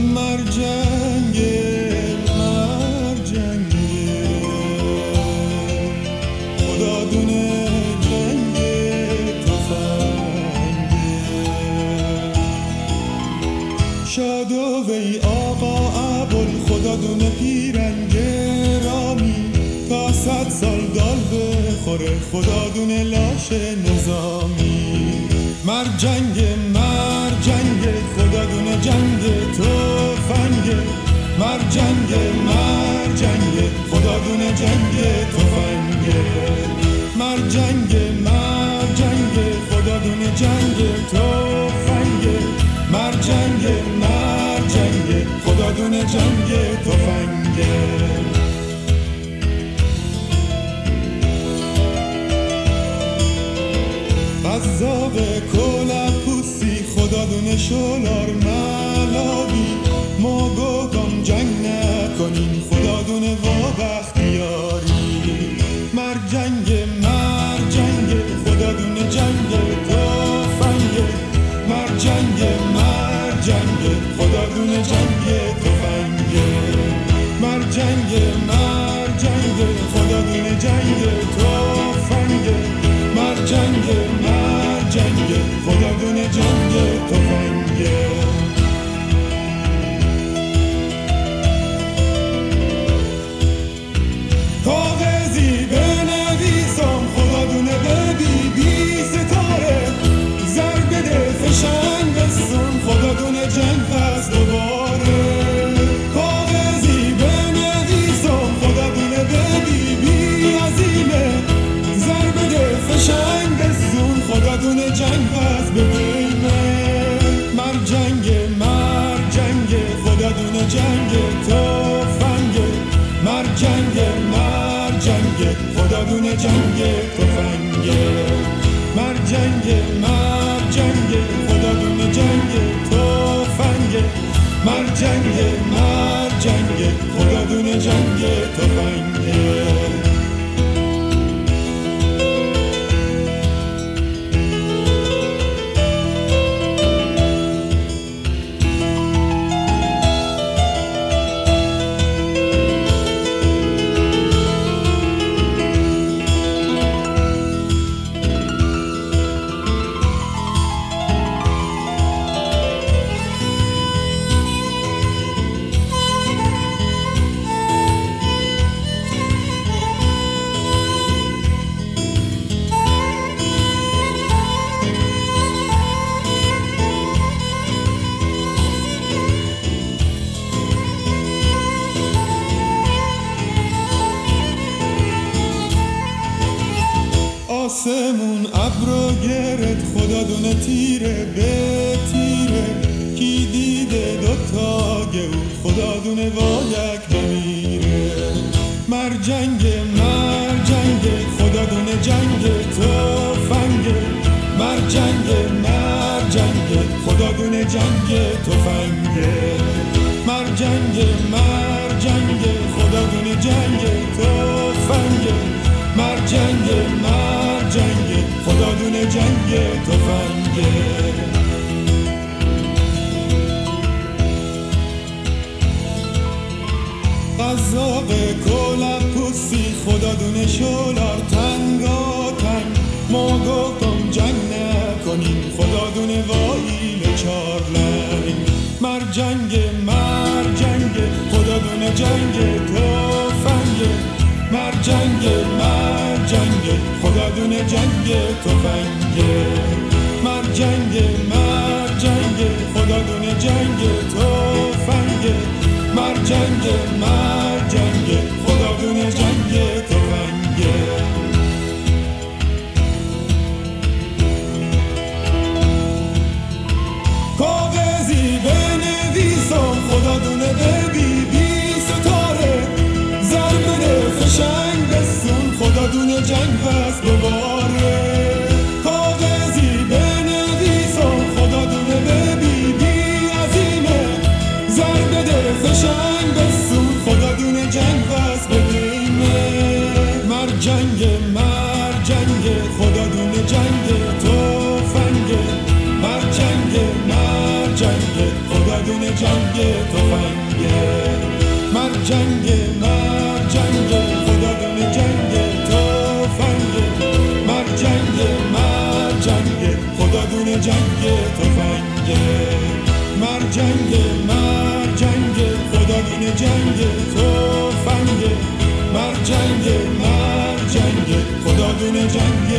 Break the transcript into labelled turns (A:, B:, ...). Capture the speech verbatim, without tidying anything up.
A: مرجنگه مرجنگه خدا دونه جنگه تفنگه شادو وی آقا ابوال خدا دونه پیرنگه رامی تا صد سال دال بخوره خدا دونه لاش نظامی مرجنگه مرجنگه خدا دونه جنگ تفنگه مرجنگه مرجنگه خدا دونه جنگ تفنگه مرجنگه مرجنگه خدا دونه جنگ تفنگه مرجنگه مرجنگه خدا دونه جنگ تفنگه قذاب کلپوسی خدا دونه شلار ملابی ما گفتم جنگ نکنیم خدا دونه وابختیاری مرجنگه مرجنگه خدا دونه جنگ تفنگه مرجنگه مرجنگه خدا دونه جنگ تفنگه مرجنگه مرجنگه خدا دونه جنگ تفنگه مرجنگه مرجنگه خدا دونه جنگ تفنگه کاغذی بنویسم خدا دونه به بی بی ستاره زر بده فشنگ بسون خدا دونه جنگ پس دوباره کاغذی بنویسم خدا دونه به بی بی عظیمه زر بده فشنگ بسون خدا دونه جنگ پس ببینه مرجنگه مرجنگه خدا دونه جنگ تفنگه مرجنگه مرجنگه خدا دونه جنگ تفنگه مرجنگه مرجنگه خدا دونه جنگ تفنگه مرجنگه مرجنگه خدا دونه جنگ تفنگه آسمون ابرو گرد خدا دونه تیره به تیره کی دیده دوتا گهو خدا دونه وایک بمیره مرجنگه مرجنگه خدا دونه جنگ تفنگه مرجنگه مرجنگه خدا دونه جنگ تفنگه مرجنگه مرجنگه خدا دونه جنگ تفنگه مرجنگه مرجنگه خدا دونه جنگ تفنگه قذاب کلپوسی خدا دونه شلار تنگا تنگ ما گفتم جنگ نکنیم خدا دونه وایل چارلنگ مرجنگه مرجنگه خدا دونه جنگ تفنگه مرجنگه مرجنگه خدا دونه جنگ تفنگه مرجنگه مرجنگه خدا دونه جنگ تفنگه مرجنگه مرجنگه خدا دونه جنگ تفنگه کاغذی بنویسم خدا دونه به بی بی ستاره زر بده فشنگ بسون خدا دونه جنگ پس دوباره کاغذی بنویسم خدا دونه به بی بی عظیمه زر بده فشنگ بسون خدا دونه جنگ پس ببینه مرجنگه مرجنگه خدا دونه جنگ تفنگه مرجنگه مرجنگه خدا دونه جنگ تفنگه جنگ مر جنگ خدا دونه جنگ تفنگ مر جنگ مر جنگ خدا دونه جنگ